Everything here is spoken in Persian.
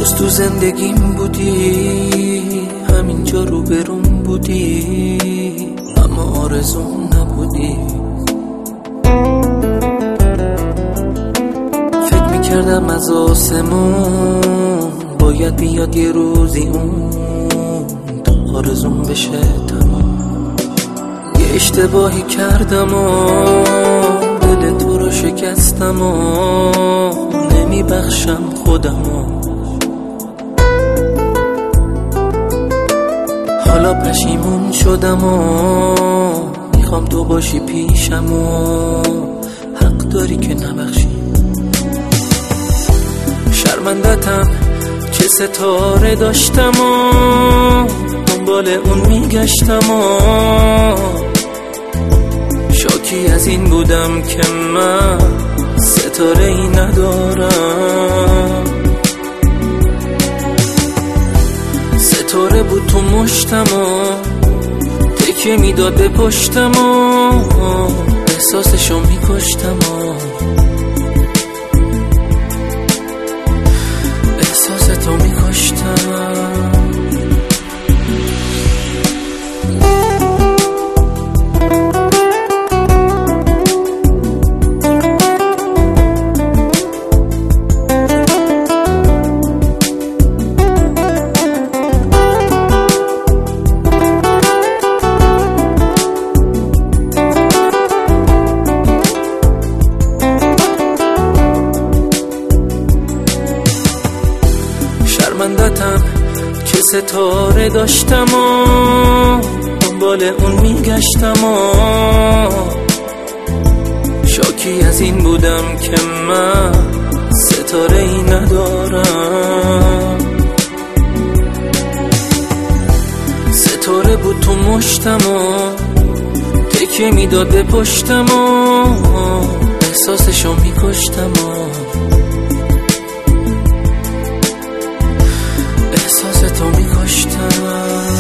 جز تو زندگیم بودی، همینجا رو برون بودی، اما آرزوم نبودی. فکر میکردم از آسمون باید بیاد یه روزی اون تا آرزوم بشه تمام. یه اشتباهی کردم و دل تو رو شکستم و نمیبخشم خودم و حالا پشیمون شدم و میخوام تو باشی پیشم و حق داری که نبخشی. شرمندتم چه ستاره داشتم و دنبال اون میگشتم و شاکی از این بودم که من ستاره ای ندارم. ستاره بود تو مشتم و تکیه میداد به پشتم و احساسشو میکشتم و احساستو میکشتم. شرمندتم چه ستاره داشتم و دنبال اون میگشتم و شاکی از این بودم که من ستاره ای ندارم. ستاره بود تو مشتم و تکیه میداد به پشتم و احساسشو میکشتم و احساستو میکشتم.